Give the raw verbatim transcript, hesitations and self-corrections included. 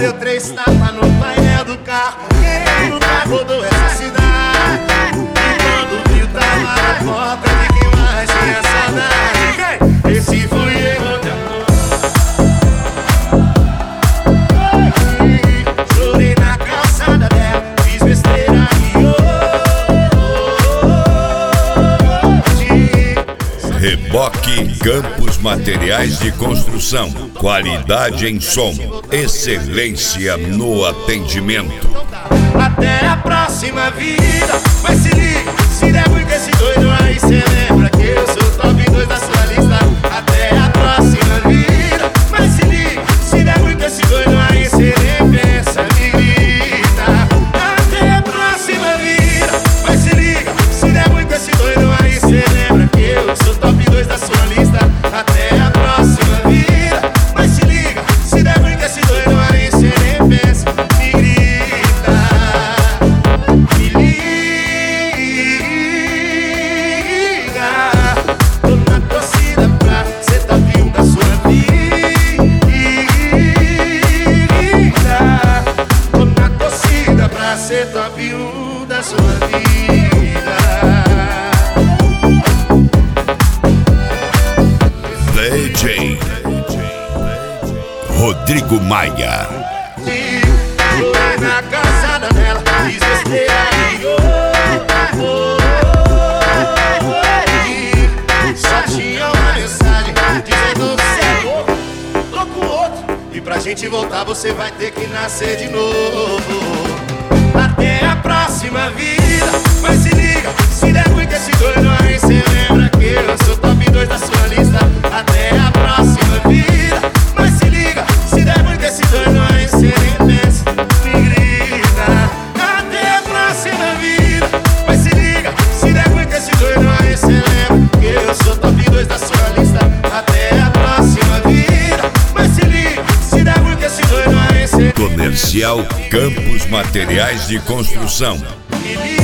deu três tapas no painel do carro. Quem nunca rodou essa cidade? E quando viu tava na porta de quem mais tinha saudade. Esse fui eu de amor. Chorei na calçada dela, fiz besteira e hoje. Reboque Campos Materiais de Construção. Qualidade em som, excelência no atendimento. Até a próxima vida. Mas se liga, se der ruim com esse doido aí, cê lembra que eu sou top dois da sua lista. Até a próxima vida. Mas se liga, se der ruim com esse doido aí, cê nem pensa, me grita. Até a próxima vida. Mas se liga, se der ruim com esse doido aí, cê lembra que eu sou top dois da sua lista. Até a próxima vida. Mas se liga, se der ruim com esse doido aí, cê nem pensa, me grita. Me liga. Tô na torcida pra ser top um da sua vida. Tô na torcida pra ser top um da sua vida. D J Rodrigo Maia. Chorei na calçada dela, fiz besteira e hoje. Só tinha uma mensagem dizendo que cê é louco, tô com outro. E pra gente voltar você vai ter que nascer de novo. Até a próxima vida. Mas se liga, se der ruim com esse doido aí, cê lembra que eu sou top dois da sua lista. Até a próxima vida. Mas se liga, se der ruim com esse doido aí, cê nem pensa, me grita. Até a próxima vida. Mas se liga, se der ruim com esse doido aí, cê lembra que eu sou top dois da sua lista. Até a próxima vida. Mas se liga, se der ruim com esse doido aí, cê Comercial Campos Materiais de Construção. me liga.